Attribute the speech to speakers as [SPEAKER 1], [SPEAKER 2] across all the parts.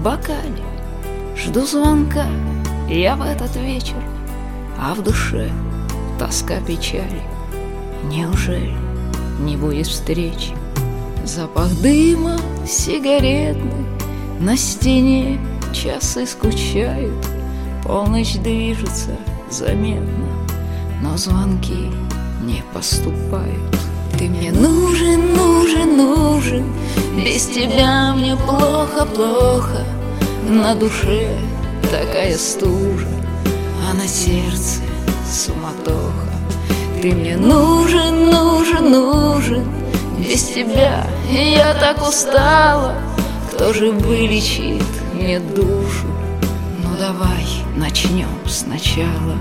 [SPEAKER 1] бокале жду звонка я в этот вечер, а в душе тоска, печали. Неужели не будет встречи? Запах дыма сигаретный, на стене часы скучают, полночь движется заметно, но звонки не поступают. Ты мне нужен, нужен, нужен, без тебя мне плохо, плохо. На душе такая стужа, а на сердце суматоха. Ты мне нужен, нужен, нужен, без тебя я так устала. Кто же вылечит мне душу? Ну давай начнем сначала.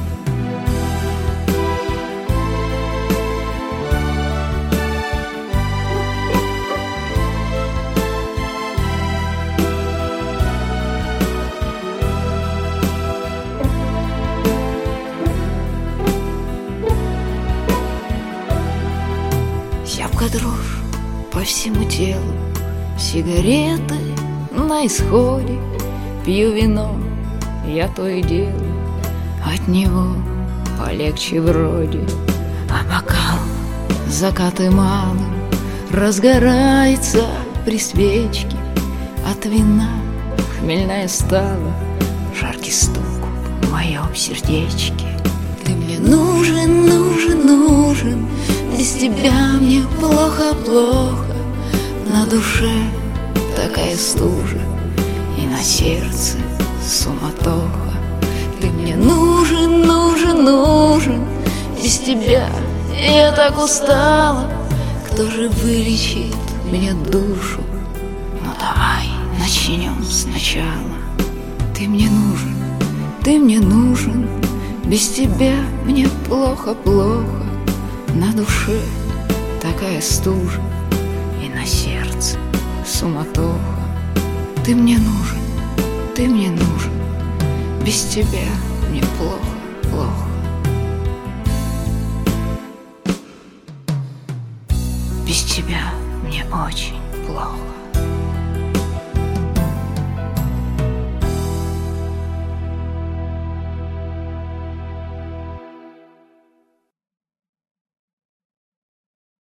[SPEAKER 1] Зябка дрожь по всему телу, сигареты на исходе, пью вино, я то и дело, от него полегче вроде. А бокал закаты малым разгорается при свечке, от вина хмельная стала, жаркий стук в моем сердечке. Ты мне нужен, нужен, нужен, без тебя мне плохо, плохо. На душе такая стужа, и на сердце суматоха. Ты мне нужен, нужен, нужен, без тебя я так устала. Кто же вылечит мне душу? Ну давай начнем сначала. Ты мне нужен, ты мне нужен, без тебя мне плохо, плохо. На душе такая стужа, и на сердце суматоха. Ты мне нужен, ты мне нужен, без тебя мне плохо, плохо. Без тебя мне очень плохо.